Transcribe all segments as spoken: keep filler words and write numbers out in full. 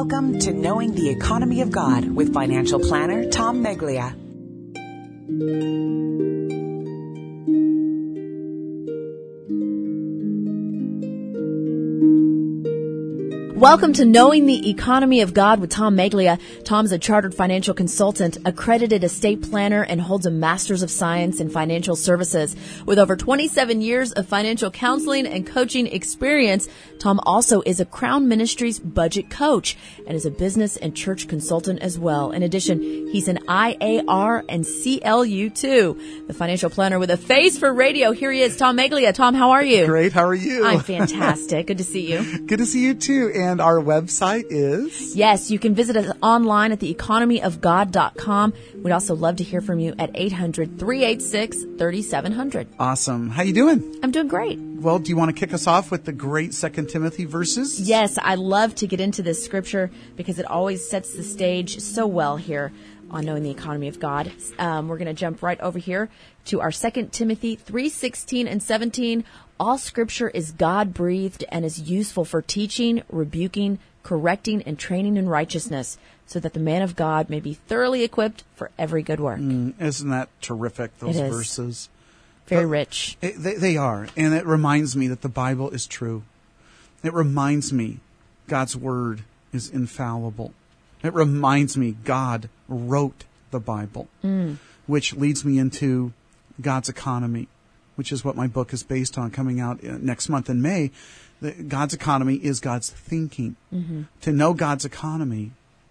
Welcome to Knowing the Economy of God with financial planner Tom Meglia. Welcome to Knowing the Economy of God with Tom Meglia. Tom's a chartered financial consultant, accredited estate planner, and holds a Master's of Science in Financial Services. With over twenty-seven years of financial counseling and coaching experience, Tom also is a Crown Ministries budget coach and is a business and church consultant as well. In addition, he's an I A R and C L U too. The financial planner with a face for radio. Here he is, Tom Meglia. Tom, how are you? Great. How are you? I'm fantastic. Good to see you. Good to see you too. And our website is? Yes, you can visit us online at the economy of god dot com. We'd also love to hear from you at eight hundred, three eight six, three seven zero zero. Awesome. How you doing? I'm doing great. Well, do you want to kick us off with the great Second Timothy verses? Yes, I love to get into this scripture because it always sets the stage so well here on Knowing the Economy of God. Um, we're going to jump right over here to our Second Timothy three sixteen and seventeen. All scripture is God-breathed and is useful for teaching, rebuking, correcting, and training in righteousness, so that the man of God may be thoroughly equipped for every good work. Mm, isn't that terrific, those It is. verses? Very But rich. It, they, they are. And it reminds me that the Bible is true. It reminds me God's Word is infallible. It reminds me God wrote the Bible, mm. which leads me into God's economy, which is what my book is based on, coming out next month in May. The, God's economy is God's thinking. Mm-hmm. To know God's economy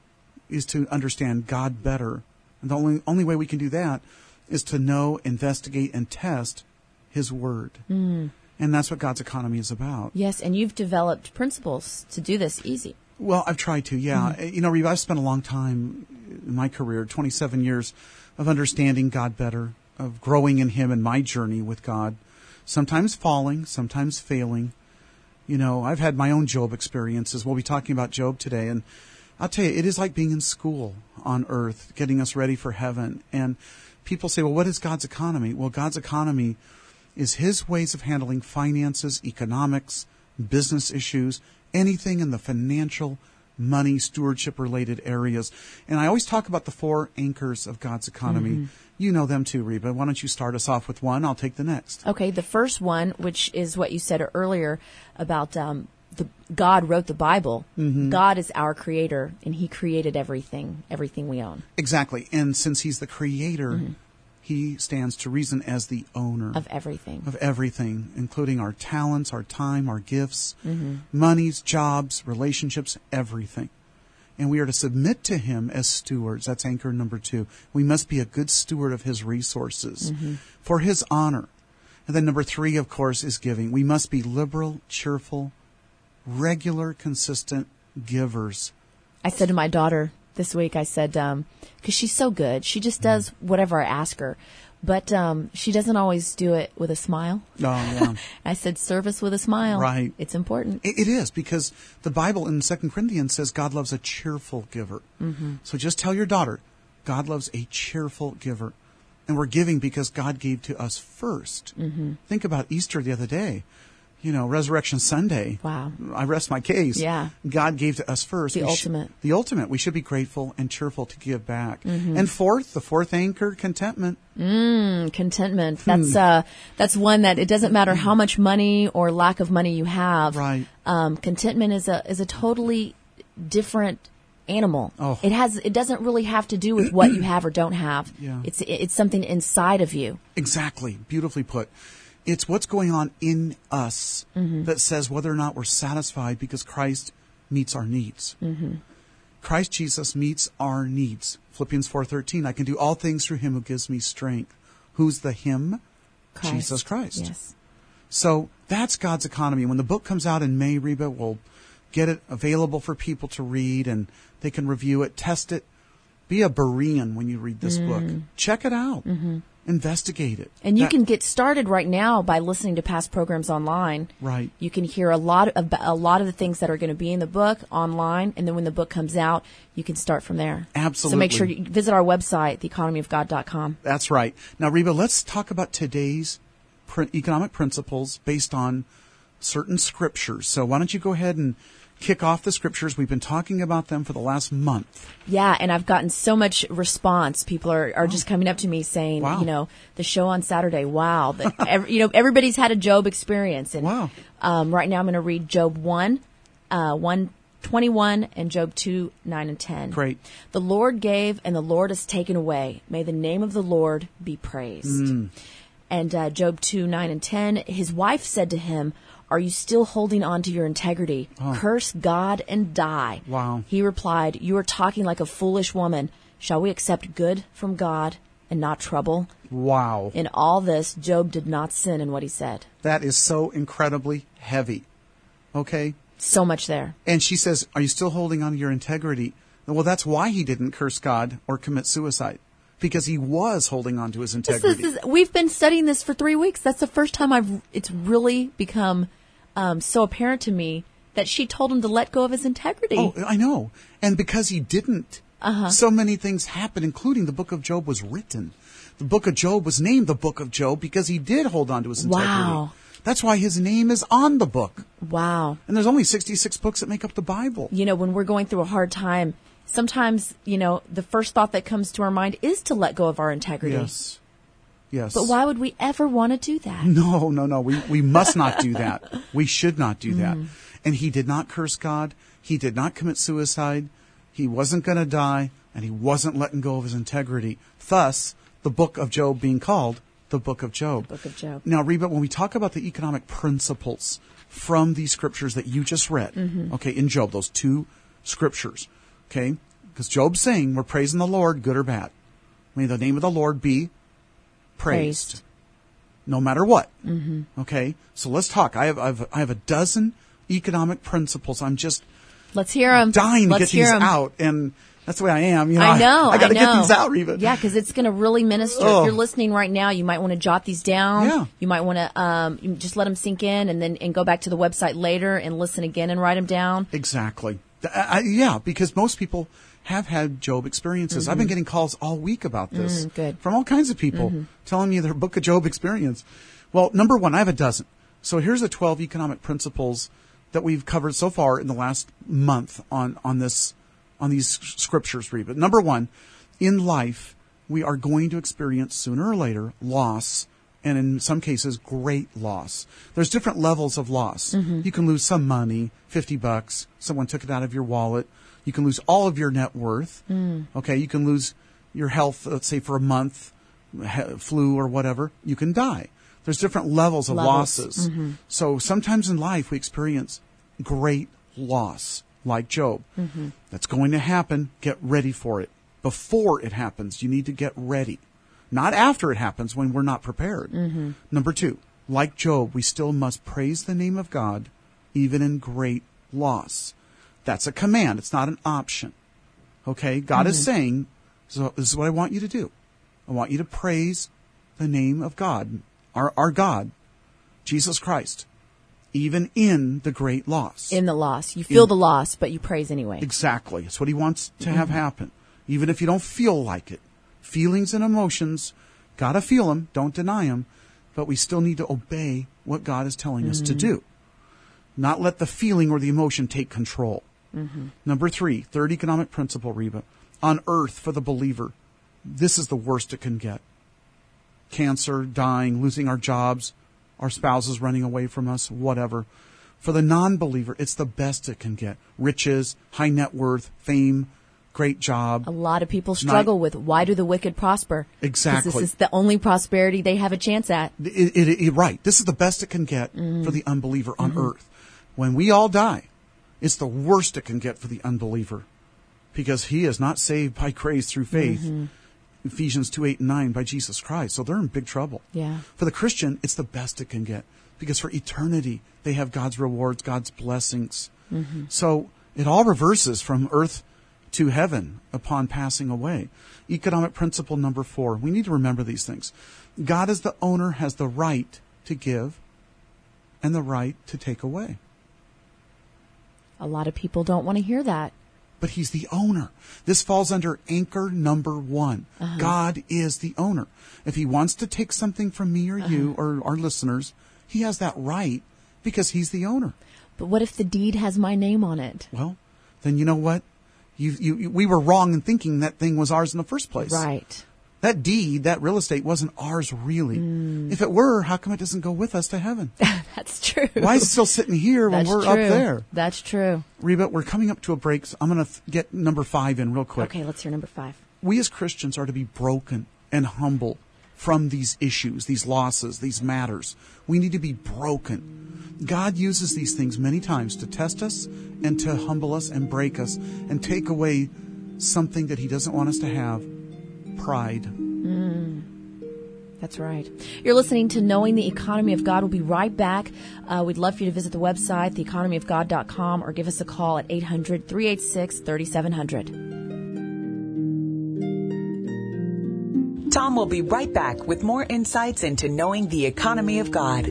is to understand God better. And the only, only way we can do that is to know, investigate, and test His Word. Mm. And that's what God's economy is about. Yes, and you've developed principles to do this easy. Well, I've tried to, yeah. Mm-hmm. You know, Reba, I've spent a long time in my career, twenty-seven years, of understanding God better, of growing in Him in my journey with God, sometimes falling, sometimes failing. You know, I've had my own Job experiences. We'll be talking about Job today. And I'll tell you, it is like being in school on earth, getting us ready for heaven. And people say, well, what is God's economy? Well, God's economy is His ways of handling finances, economics, business issues, anything in the financial, money, stewardship-related areas. And I always talk about the four anchors of God's economy. Mm-hmm. You know them too, Reba. Why don't you start us off with one? I'll take the next. Okay, the first one, which is what you said earlier about um, the God wrote the Bible. Mm-hmm. God is our creator, and He created everything, everything we own. Exactly. And since He's the creator, mm-hmm. He stands to reason as the owner. Of everything. Of everything, including our talents, our time, our gifts, mm-hmm. monies, jobs, relationships, everything. And we are to submit to Him as stewards. That's anchor number two. We must be a good steward of His resources mm-hmm. for His honor. And then number three, of course, is giving. We must be liberal, cheerful, regular, consistent givers. I said to my daughter this week, I said, um, because she's so good. She just does whatever I ask her. But um, she doesn't always do it with a smile. Oh, yeah. I said, service with a smile. Right. It's important. It, it is, because the Bible in Second Corinthians says God loves a cheerful giver. Mm-hmm. So just tell your daughter, God loves a cheerful giver. And we're giving because God gave to us first. Mm-hmm. Think about Easter the other day. You know, Resurrection Sunday. Wow. I rest my case. Yeah. God gave to us first. The we ultimate. Sh- the ultimate. We should be grateful and cheerful to give back. Mm-hmm. And fourth, the fourth anchor, contentment. Mm, contentment. That's uh, that's one that it doesn't matter how much money or lack of money you have. Right. Um, contentment is a is a totally different animal. Oh. It has it doesn't really have to do with what you have or don't have. Yeah. It's it's something inside of you. Exactly. Beautifully put. It's what's going on in us mm-hmm. that says whether or not we're satisfied because Christ meets our needs. Mm-hmm. Christ Jesus meets our needs. Philippians four thirteen, I can do all things through Him who gives me strength. Who's the Him? Christ. Jesus Christ. Yes. So that's God's economy. When the book comes out in May, Reba, we'll get it available for people to read, and they can review it, test it. Be a Berean when you read this mm. book. Check it out. Mm-hmm. Investigate it. And you that, can get started right now by listening to past programs online. Right. You can hear a lot of a lot of the things that are going to be in the book online, and then when the book comes out, you can start from there. Absolutely. So make sure you visit our website, the economy of god dot com. That's right. Now, Reba, let's talk about today's pr- economic principles based on certain scriptures. So why don't you go ahead and kick off the scriptures. We've been talking about them for the last month. Yeah, and I've gotten so much response. People are, are oh. just coming up to me saying, wow. you know, the show on Saturday, wow. The, every, you know, everybody's had a Job experience. And, wow. Um, right now I'm going to read Job one, uh, one twenty-one, and Job two, nine, and ten. Great. The Lord gave, and the Lord has taken away. May the name of the Lord be praised. Mm. And uh, Job two, nine, and ten, his wife said to him, are you still holding on to your integrity? Oh. Curse God and die. Wow. He replied, you are talking like a foolish woman. Shall we accept good from God and not trouble? Wow. In all this, Job did not sin in what he said. That is so incredibly heavy. Okay? So much there. And she says, are you still holding on to your integrity? Well, that's why he didn't curse God or commit suicide. Because he was holding on to his integrity. This is, we've been studying this for three weeks. That's the first time I've. It's really become um, so apparent to me that she told him to let go of his integrity. Oh, I know. And because he didn't, uh-huh. so many things happened, including the book of Job was written. The book of Job was named the book of Job because he did hold on to his integrity. Wow. That's why his name is on the book. Wow. And there's only sixty-six books that make up the Bible. You know, when we're going through a hard time, sometimes, you know, the first thought that comes to our mind is to let go of our integrity. Yes. Yes. But why would we ever want to do that? No, no, no. We, we must not do that. We should not do that. Mm. And he did not curse God. He did not commit suicide. He wasn't going to die. And he wasn't letting go of his integrity. Thus, the book of Job being called the book of Job. The book of Job. Now, Reba, when we talk about the economic principles from these scriptures that you just read, mm-hmm. okay, in Job, those two scriptures, okay, because Job's saying we're praising the Lord, good or bad. May the name of the Lord be praised, praised. No matter what. Mm-hmm. Okay, so let's talk. I have, I have I have a dozen economic principles. I'm just let's hear them. Dying let's to get these them. out, and that's the way I am. You know, I know. I, I got to I get these out, Reba. Yeah, because it's going to really minister. Oh. If you're listening right now, you might want to jot these down. Yeah. You might want to um, just let them sink in, and then and go back to the website later and listen again and write them down. Exactly. I, I, yeah, because most people have had Job experiences. Mm-hmm. I've been getting calls all week about this mm, good. from all kinds of people mm-hmm. telling me their book of Job experience. Well, number one, I have a dozen. So here's the twelve economic principles that we've covered so far in the last month on, on this, on these scriptures, Reba. Number one, in life, we are going to experience sooner or later loss, and in some cases, great loss. There's different levels of loss. Mm-hmm. You can lose some money, fifty bucks. Someone took it out of your wallet. You can lose all of your net worth. Mm. Okay, you can lose your health, let's say for a month, flu or whatever. You can die. There's different levels of levels. losses. Mm-hmm. So sometimes in life we experience great loss, like Job. Mm-hmm. That's going to happen. Get ready for it. Before it happens, you need to get ready. Not after it happens when we're not prepared. Mm-hmm. Number two, like Job, we still must praise the name of God even in great loss. That's a command. It's not an option. Okay? God mm-hmm. is saying, so this is what I want you to do. I want you to praise the name of God, our, our God, Jesus Christ, even in the great loss. In the loss. You feel in, the loss, but you praise anyway. Exactly. It's what he wants to mm-hmm. have happen. Even if you don't feel like it. Feelings and emotions, gotta feel them, don't deny them, but we still need to obey what God is telling mm-hmm. us to do. Not let the feeling or the emotion take control. Mm-hmm. Number three, third economic principle, Reba. On earth for the believer, this is the worst it can get. Cancer, dying, losing our jobs, our spouses running away from us, whatever. For the non-believer, it's the best it can get. Riches, high net worth, fame, great job. A lot of people struggle Not, with why do the wicked prosper? Exactly. This is the only prosperity they have a chance at. It, it, it, right. This is the best it can get mm-hmm. for the unbeliever on mm-hmm. earth. When we all die, it's the worst it can get for the unbeliever because he is not saved by grace through faith. Mm-hmm. Ephesians two, eight, and nine by Jesus Christ. So they're in big trouble. Yeah. For the Christian, it's the best it can get because for eternity, they have God's rewards, God's blessings. Mm-hmm. So it all reverses from earth to heaven upon passing away. Economic principle number four. We need to remember these things. God as the owner has the right to give and the right to take away. A lot of people don't want to hear that. But he's the owner. This falls under anchor number one. Uh-huh. God is the owner. If he wants to take something from me or uh-huh. you or our listeners, he has that right because he's the owner. But what if the deed has my name on it? Well, then you know what? You, you, we were wrong in thinking that thing was ours in the first place. Right. That deed, that real estate wasn't ours really. Mm. If it were, how come it doesn't go with us to heaven? That's true. Why is it still sitting here when That's we're true. up there? That's true. Reba, we're coming up to a break, so I'm going to th- get number five in real quick. Okay, let's hear number five. We as Christians are to be broken and humble from these issues, these losses, these matters. We need to be broken. God uses these things many times to test us and to humble us and break us and take away something that he doesn't want us to have, pride. Mm. That's right. You're listening to Knowing the Economy of God. We'll be right back. Uh, we'd love for you to visit the website, the economy of god dot com, or give us a call at eight hundred, three eight six, three seven zero zero. Tom will be right back with more insights into knowing the economy of God.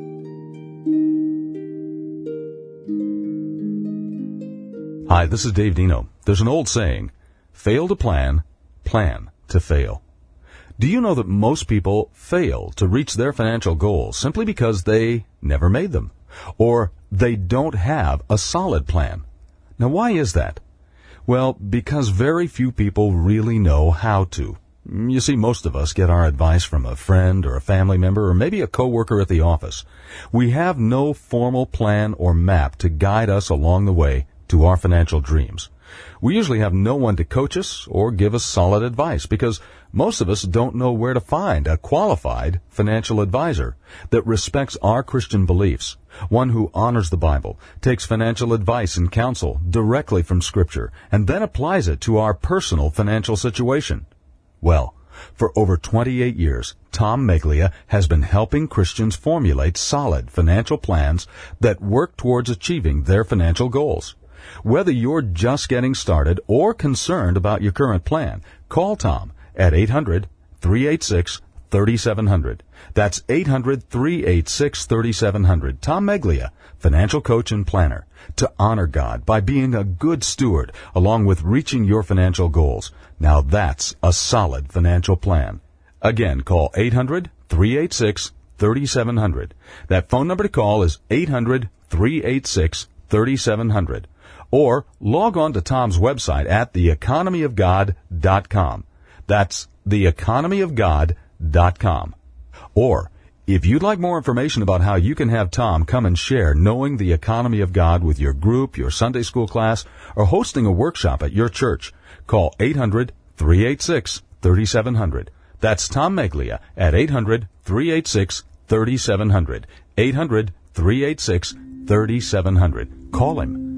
Hi, this is Dave Dino. There's an old saying, fail to plan, plan to fail. Do you know that most people fail to reach their financial goals simply because they never made them, or they don't have a solid plan? Now, why is that? Well, because very few people really know how to. You see, most of us get our advice from a friend or a family member or maybe a coworker at the office. We have no formal plan or map to guide us along the way to our financial dreams. We usually have no one to coach us or give us solid advice because most of us don't know where to find a qualified financial advisor that respects our Christian beliefs, one who honors the Bible, takes financial advice and counsel directly from Scripture, and then applies it to our personal financial situation. Well, for over twenty-eight years, Tom Meglia has been helping Christians formulate solid financial plans that work towards achieving their financial goals. Whether you're just getting started or concerned about your current plan, call Tom at eight hundred, three eight six, three seven zero zero. That's eight hundred, three eight six, three seven zero zero. Tom Meglia, financial coach and planner, to honor God by being a good steward along with reaching your financial goals. Now that's a solid financial plan. Again, call eight hundred, three eight six, three seven zero zero. That phone number to call is eight hundred, three eight six, three seven zero zero. Or log on to Tom's website at the economy of god dot com. That's the economy of god dot com. Or, if you'd like more information about how you can have Tom come and share Knowing the Economy of God with your group, your Sunday school class, or hosting a workshop at your church, call eight hundred, three eight six, three seven zero zero. That's Tom Meglia at eight hundred, three eight six, three seven zero zero. eight hundred, three eight six, three seven zero zero. Call him.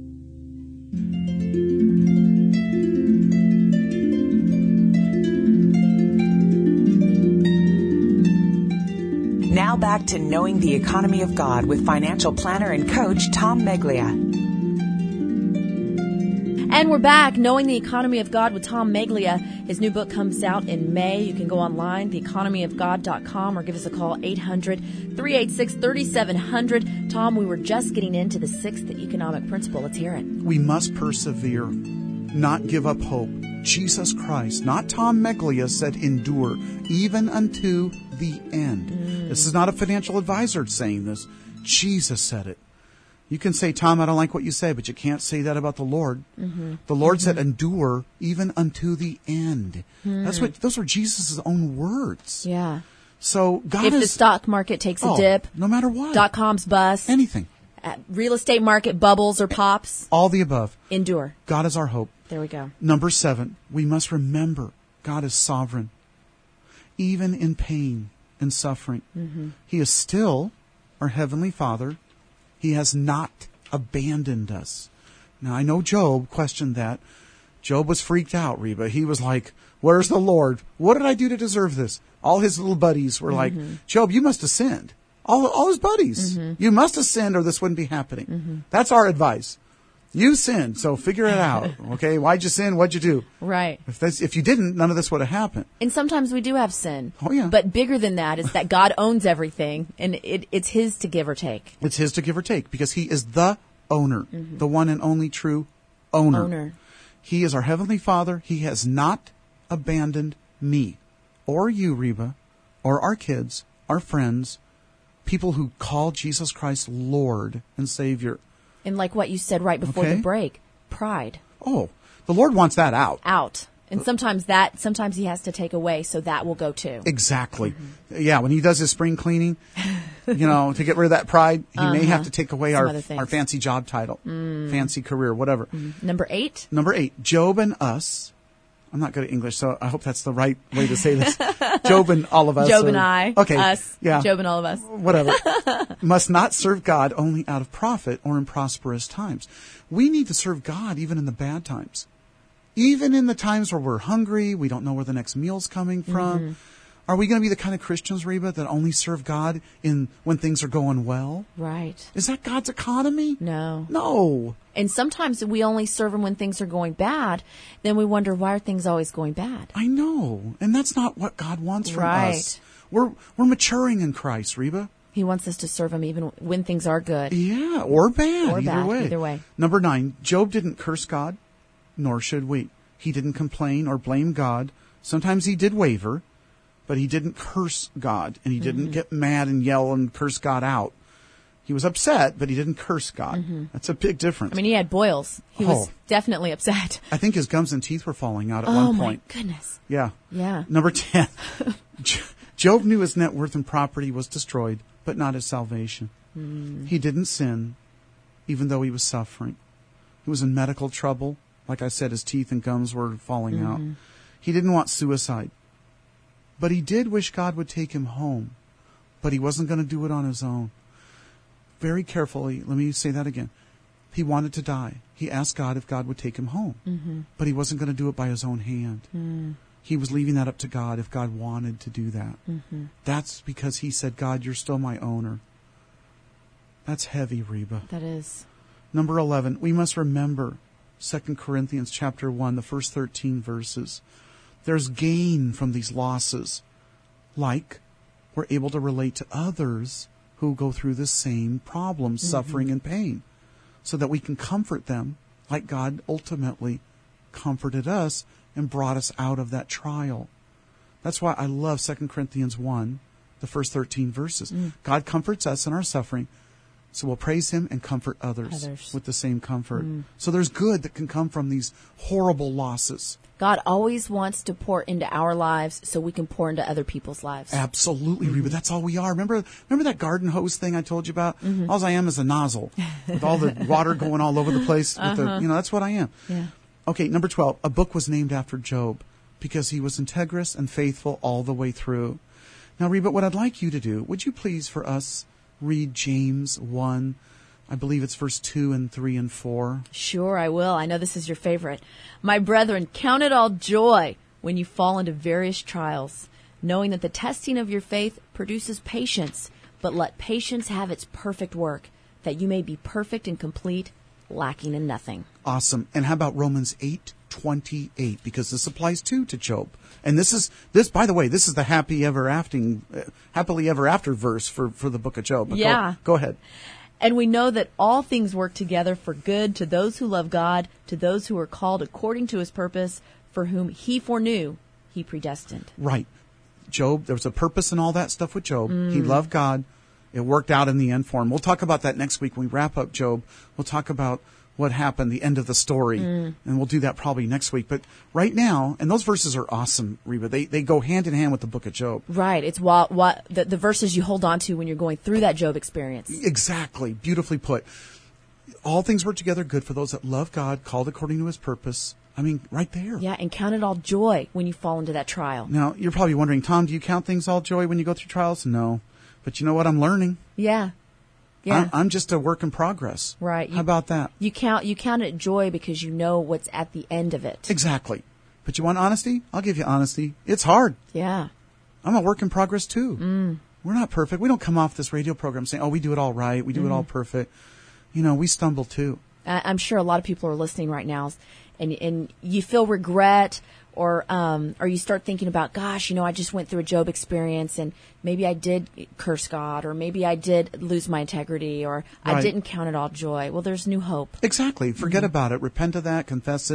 Now back to Knowing the Economy of God with financial planner and coach Tom Meglia. And we're back, Knowing the Economy of God with Tom Meglia. His new book comes out in May. You can go online, the economy of god dot com, or give us a call, eight hundred, three eight six, three seven zero zero. Tom, we were just getting into the sixth economic principle. Let's hear it. We must persevere, not give up hope. Jesus Christ, not Tom Meglia, said endure, even unto the end. Mm. This is not a financial advisor saying this. Jesus said it. You can say, Tom, I don't like what you say, but you can't say that about the Lord. Mm-hmm. The Lord mm-hmm. said, endure even unto the end. Mm. That's what, those were Jesus' own words. Yeah. So God if is, the stock market takes a oh, dip, no matter what, dot coms bust, anything, uh, real estate market bubbles or pops, all the above, endure. God is our hope. There we go. Number seven, we must remember God is sovereign, even in pain and suffering. Mm-hmm. He is still our Heavenly Father. He has not abandoned us. Now, I know Job questioned that. Job was freaked out, Reba. He was like, where's the Lord? What did I do to deserve this? All his little buddies were mm-hmm. like, Job, you must have sinned. All, all his buddies. Mm-hmm. You must have sinned or this wouldn't be happening. Mm-hmm. That's our advice. You sinned, so figure it out. Okay, why'd you sin? What'd you do? Right. If that's, if you didn't, none of this would have happened. And sometimes we do have sin. Oh yeah. But bigger than that is that God owns everything, and it, it's His to give or take. It's His to give or take because He is the owner, mm-hmm. the one and only true owner. Owner. He is our Heavenly Father. He has not abandoned me, or you, Reba, or our kids, our friends, people who call Jesus Christ Lord and Savior. And like what you said right before Okay. the break, pride. Oh, the Lord wants that out. Out. And sometimes that, sometimes he has to take away, so that will go too. Exactly. Mm-hmm. Yeah, when he does his spring cleaning, you know, to get rid of that pride, he uh-huh. may have to take away Some our other things. our fancy job title, mm. fancy career, whatever. Mm. Number eight? Number eight, Job and us. I'm not good at English, so I hope that's the right way to say this. Job and all of us. Job or, and I. Okay. Us. Yeah. Job and all of us. Whatever. Must not serve God only out of profit or in prosperous times. We need to serve God even in the bad times. Even in the times where we're hungry, we don't know where the next meal's coming from. Mm-hmm. Are we going to be the kind of Christians, Reba, that only serve God in when things are going well? Right. Is that God's economy? No. No. And sometimes we only serve him when things are going bad. Then we wonder, why are things always going bad? I know. And that's not what God wants from right. us. We're we're maturing in Christ, Reba. He wants us to serve him even when things are good. Yeah, or bad. Or either bad, way. either way. Number nine, Job didn't curse God, nor should we. He didn't complain or blame God. Sometimes he did waver, but he didn't curse God, and he didn't mm-hmm. get mad and yell and curse God out. He was upset, but he didn't curse God. Mm-hmm. That's a big difference. I mean, he had boils. He oh. was definitely upset. I think his gums and teeth were falling out at oh, one point. Oh, my goodness. Yeah. Yeah. Number ten, Job knew his net worth and property was destroyed, but not his salvation. Mm. He didn't sin, even though he was suffering. He was in medical trouble. Like I said, his teeth and gums were falling mm-hmm. out. He didn't want suicide. But he did wish God would take him home. But he wasn't going to do it on his own. Very carefully, let me say that again. He wanted to die. He asked God if God would take him home. Mm-hmm. But he wasn't going to do it by his own hand. Mm. He was leaving that up to God if God wanted to do that. Mm-hmm. That's because he said, God, you're still my owner. That's heavy, Reba. That is. Number eleven, we must remember Second Corinthians chapter one, the first thirteen verses. There's gain from these losses. Like, we're able to relate to others who go through the same problems, mm-hmm. suffering and pain, so that we can comfort them like God ultimately comforted us and brought us out of that trial. That's why I love Second Corinthians one, the first thirteen verses. Mm. God comforts us in our suffering, so we'll praise him and comfort others, others. with the same comfort. Mm. So there's good that can come from these horrible losses. God always wants to pour into our lives so we can pour into other people's lives. Absolutely, mm-hmm. Reba. That's all we are. Remember remember that garden hose thing I told you about? Mm-hmm. All I am is a nozzle with all the water going all over the place. With uh-huh. the, you know, that's what I am. Yeah. Okay, number twelve. A book was named after Job because he was integrous and faithful all the way through. Now, Reba, what I'd like you to do, would you please for us read James one, I believe it's verse two and three and four. Sure, I will. I know this is your favorite. My brethren, count it all joy when you fall into various trials, knowing that the testing of your faith produces patience, but let patience have its perfect work, that you may be perfect and complete, lacking in nothing. Awesome. And how about Romans eight twenty-eight? Because this applies too to Job. And this is, this, by the way, this is the happy ever after, uh, happily ever after verse for, for the book of Job. But yeah. Go, go ahead. And we know that all things work together for good to those who love God, to those who are called according to his purpose, for whom he foreknew, he predestined. Right. Job, there was a purpose in all that stuff with Job. Mm. He loved God. It worked out in the end for him. We'll talk about that next week when we wrap up Job. We'll talk about what happened, the end of the story, mm. and we'll do that probably next week. But right now, and those verses are awesome, Reba. They they go hand in hand with the book of Job. Right. It's what, what the, the verses you hold on to when you're going through that Job experience. Exactly. Beautifully put. All things work together good for those that love God, called according to his purpose. I mean, right there. Yeah, and count it all joy when you fall into that trial. Now, you're probably wondering, Tom, do you count things all joy when you go through trials? No. But you know what? I'm learning. Yeah. Yeah. I'm, I'm just a work in progress. Right. You, How about that? You count you count it joy because you know what's at the end of it. Exactly. But you want honesty? I'll give you honesty. It's hard. Yeah. I'm a work in progress too. Mm. We're not perfect. We don't come off this radio program saying, oh, we do it all right. We do mm. it all perfect. You know, we stumble too. I, I'm sure a lot of people are listening right now and and you feel regret or um, or you start thinking about, gosh, you know, I just went through a Job experience and maybe I did curse God or maybe I did lose my integrity or right. I didn't count it all joy. Well, there's new hope. Exactly. Forget mm-hmm. about it. Repent of that. Confess it.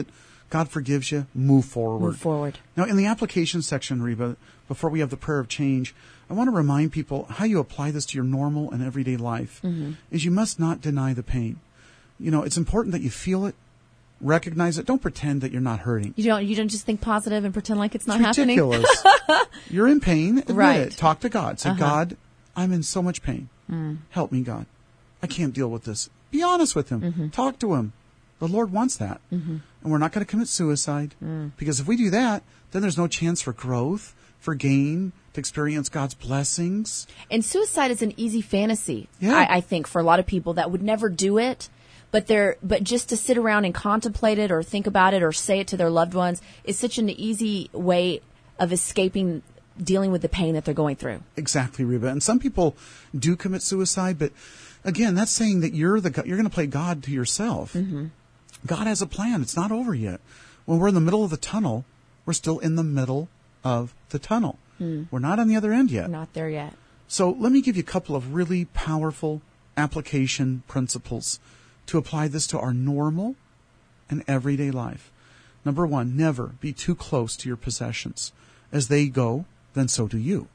God forgives you, move forward. Move forward. Now, in the application section, Reba, before we have the prayer of change, I want to remind people how you apply this to your normal and everyday life mm-hmm. is you must not deny the pain. You know, it's important that you feel it, recognize it. Don't pretend that you're not hurting. You don't. You don't just think positive and pretend like it's not it's happening. Ridiculous. You're in pain. Admit right. it. Talk to God. Say, uh-huh. God, I'm in so much pain. Mm. Help me, God. I can't deal with this. Be honest with Him. Mm-hmm. Talk to Him. The Lord wants that. Mm-hmm. And we're not going to commit suicide mm. because if we do that, then there's no chance for growth, for gain, to experience God's blessings. And suicide is an easy fantasy, yeah. I, I think, for a lot of people that would never do it. But they're, but just to sit around and contemplate it or think about it or say it to their loved ones is such an easy way of escaping dealing with the pain that they're going through. Exactly, Reba. And some people do commit suicide, but again, that's saying that you're the you're going to play God to yourself. Mm-hmm. God has a plan. It's not over yet. When we're in the middle of the tunnel, we're still in the middle of the tunnel. Mm. We're not on the other end yet. Not there yet. So let me give you a couple of really powerful application principles to apply this to our normal and everyday life. Number one, never be too close to your possessions. As they go, then so do you.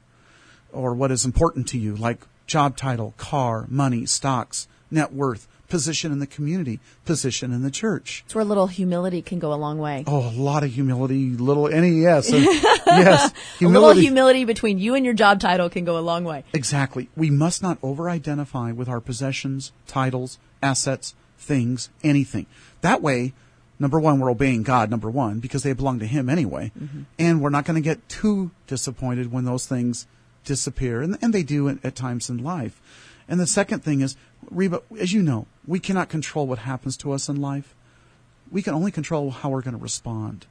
Or what is important to you, like job title, car, money, stocks, net worth, position in the community, position in the church. It's where a little humility can go a long way. Oh, a lot of humility, little, any, yes. And, yes. Humility. A little humility between you and your job title can go a long way. Exactly. We must not over-identify with our possessions, titles, assets, things, anything. That way, number one, we're obeying God, number one, because they belong to Him anyway. Mm-hmm. And we're not going to get too disappointed when those things disappear. And, and they do at, at times in life. And the second thing is, Reba, as you know, we cannot control what happens to us in life. We can only control how we're going to respond.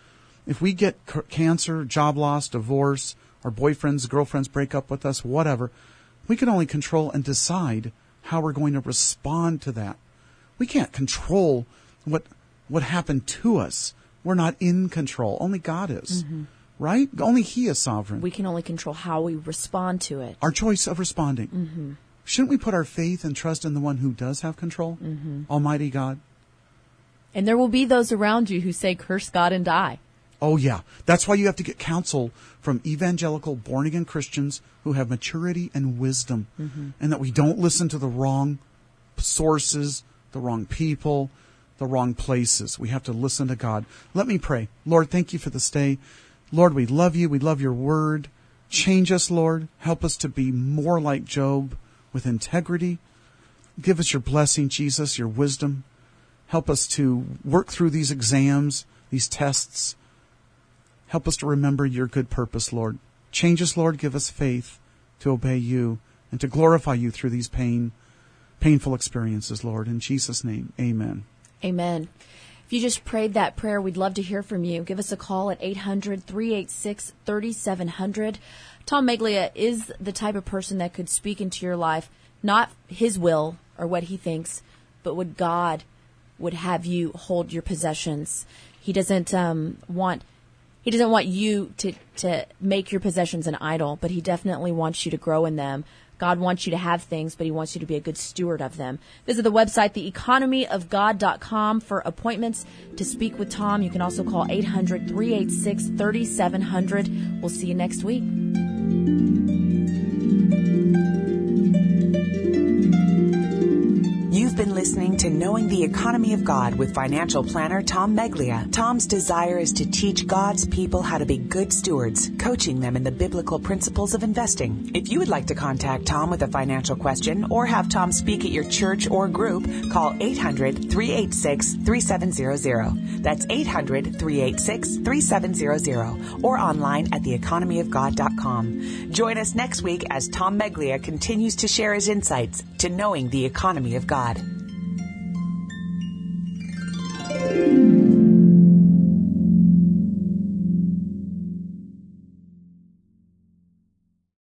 If we get c- cancer, job loss, divorce, our boyfriends, girlfriends break up with us, whatever, we can only control and decide how we're going to respond to that. We can't control what what happened to us. We're not in control. Only God is. Mm-hmm. Right? Only He is sovereign. We can only control how we respond to it. Our choice of responding. Mm-hmm. Shouldn't we put our faith and trust in the one who does have control? Mm-hmm. Almighty God. And there will be those around you who say, curse God and die. Oh, yeah. That's why you have to get counsel from evangelical, born-again Christians who have maturity and wisdom. Mm-hmm. And that we don't listen to the wrong sources, the wrong people, the wrong places. We have to listen to God. Let me pray. Lord, thank you for this day. Lord, we love you. We love your word. Change us, Lord. Help us to be more like Job with integrity. Give us your blessing, Jesus, your wisdom. Help us to work through these exams, these tests. Help us to remember your good purpose, Lord. Change us, Lord. Give us faith to obey you and to glorify you through these pain, painful experiences, Lord. In Jesus' name, amen. Amen. If you just prayed that prayer, we'd love to hear from you. Give us a call at eight hundred, three eight six, three seven zero zero. Tom Meglia is the type of person that could speak into your life, not his will or what he thinks, but what God would have you hold your possessions. He doesn't um, want he doesn't want you to, to make your possessions an idol, but he definitely wants you to grow in them. God wants you to have things, but he wants you to be a good steward of them. Visit the website, the economy of god dot com, for appointments to speak with Tom. You can also call eight hundred, three eight six, three seven zero zero. We'll see you next week. You've been listening to Knowing the Economy of God with financial planner Tom Meglia. Tom's desire is to teach God's people how to be good stewards, coaching them in the biblical principles of investing. If you would like to contact Tom with a financial question or have Tom speak at your church or group, call eight hundred, three eight six, three seven zero zero. That's eight hundred, three eight six, three seven zero zero or online at the economy of god dot com. Join us next week as Tom Meglia continues to share his insights to knowing the economy of God.